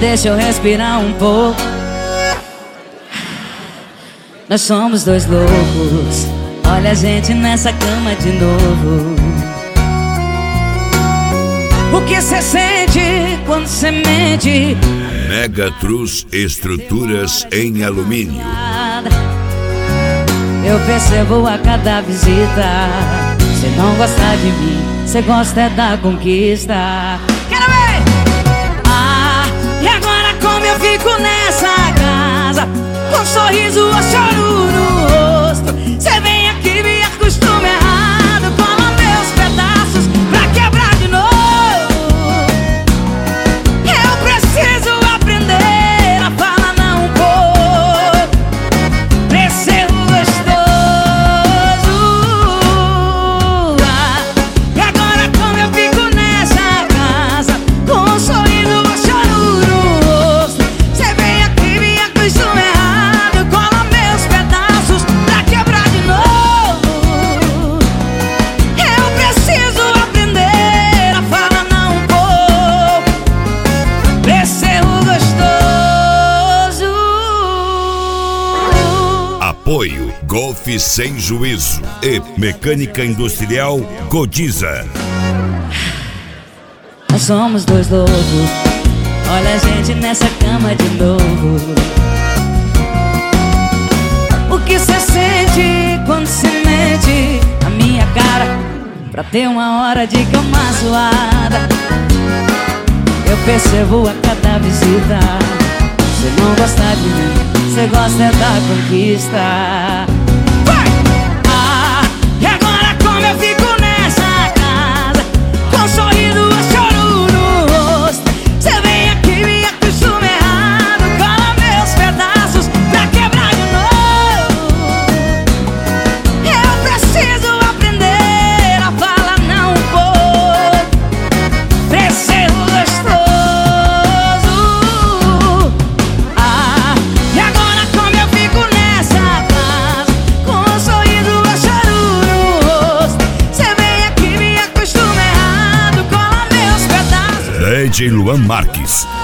deixa eu respirar um pouco. Nós somos dois loucos, olha a gente nessa cama de novo. O que cê sente quando cê mente? Megatrus Estruturas em Alumínio. Eu percebo a cada visita, cê não gosta de mim, cê gosta é da conquista. Quero ver! Ah, e agora como eu fico nessa casa, com um sorriso ou choro no rosto? Cê vem aqui, me acostuma errado, cola meus pedaços pra quebrar de novo. Eu preciso aprender a falar não um pouco, pra ser gostoso. Ah, e agora como eu fico nessa casa, com um sorriso ou choro no rosto? Cê vem aqui, me acostuma errado, cola meus pedaços pra quebrar de novo. Eu preciso aprender a falar não um pouco, pra ser gostoso. Apoio Golf Sem Juízo e Mecânica Industrial Godiza. Nós somos dois loucos, olha a gente nessa cama de novo. O que cê sente quando cê mente na minha cara, pra ter uma hora de cama suada? Eu percebo a cada visita, cê não gosta de mim, cê gosta é da conquista. Ah, e agora como eu fico nessa casa, com um sorriso ou choro no rosto? Cê vem aqui, me acostuma errado, cola meus pedaços pra quebrar de novo. Eu preciso aprender a falar não um pouco, pra ser gostoso. Ah, e agora como eu fico nessa casa, com um sorriso ou choro no rosto? Cê vem aqui, me acostuma errado, cola meus pedaços. DJ Luan Marques.